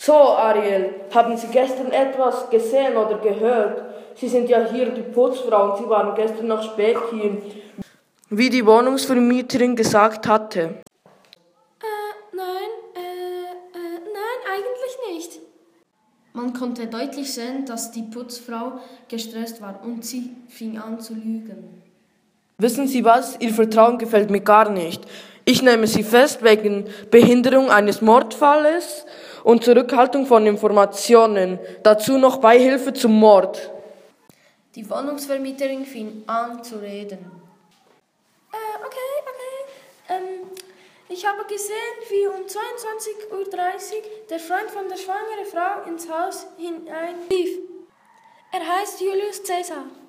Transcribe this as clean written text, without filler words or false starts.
So, Ariel, haben Sie gestern etwas gesehen oder gehört? Sie sind ja hier die Putzfrau und Sie waren gestern noch spät hier, wie die Wohnungsvermieterin gesagt hatte. Nein, eigentlich nicht. Man konnte deutlich sehen, dass die Putzfrau gestresst war und sie fing an zu lügen. Wissen Sie was? Ihr Vertrauen gefällt mir gar nicht. Ich nehme Sie fest wegen Behinderung eines Mordfalles und Zurückhaltung von Informationen. Dazu noch Beihilfe zum Mord. Die Wohnungsvermieterin fing an zu reden. Okay. Ich habe gesehen, wie um 22:30 Uhr der Freund von der schwangeren Frau ins Haus hinein lief. Er heißt Julius Caesar.